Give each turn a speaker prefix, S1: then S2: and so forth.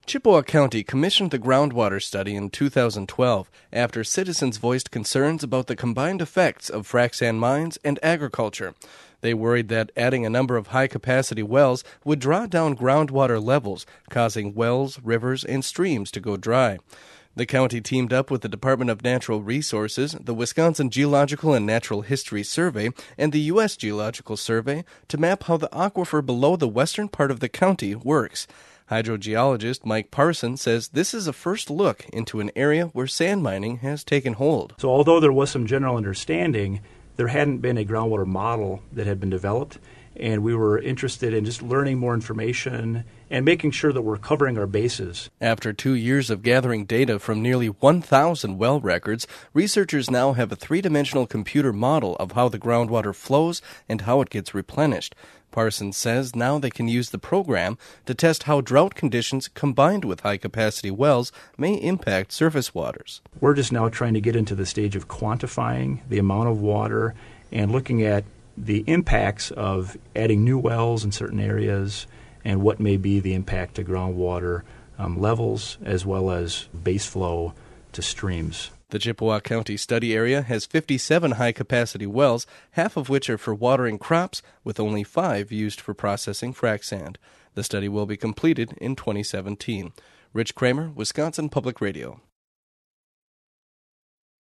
S1: Chippewa County commissioned the groundwater study in 2012 after citizens voiced concerns about the combined effects of frac sand mines and agriculture. They worried that adding a number of high-capacity wells would draw down groundwater levels, causing wells, rivers, and streams to go dry. The county teamed up with the Department of Natural Resources, the Wisconsin Geological and Natural History Survey, and the U.S. Geological Survey to map how the aquifer below the western part of the county works. Hydrogeologist Mike Parson says this is a first look into an area where sand mining has taken hold.
S2: So although there was some general understanding, there hadn't been a groundwater model that had been developed, and we were interested in just learning more information and making sure that we're covering our bases.
S1: After 2 years of gathering data from nearly 1,000 well records, researchers now have a three-dimensional computer model of how the groundwater flows and how it gets replenished. Parsons says now they can use the program to test how drought conditions combined with high-capacity wells may impact surface waters.
S2: We're just now trying to get into the stage of quantifying the amount of water and looking at the impacts of adding new wells in certain areas and what may be the impact to groundwater levels as well as base flow to streams.
S1: The Chippewa County study area has 57 high-capacity wells, half of which are for watering crops, with only 5 used for processing frac sand. The study will be completed in 2017. Rich Kramer, Wisconsin Public Radio.